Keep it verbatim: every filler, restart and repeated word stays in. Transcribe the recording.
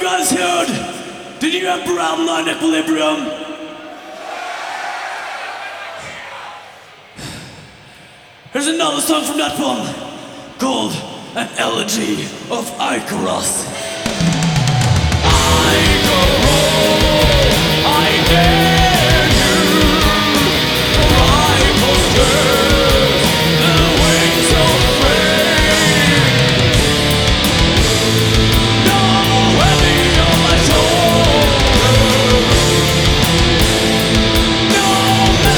guys heard the new Emperor nine Equilibrium? Here's another song from that one called An Elegy of Icarus. I go home, I dare.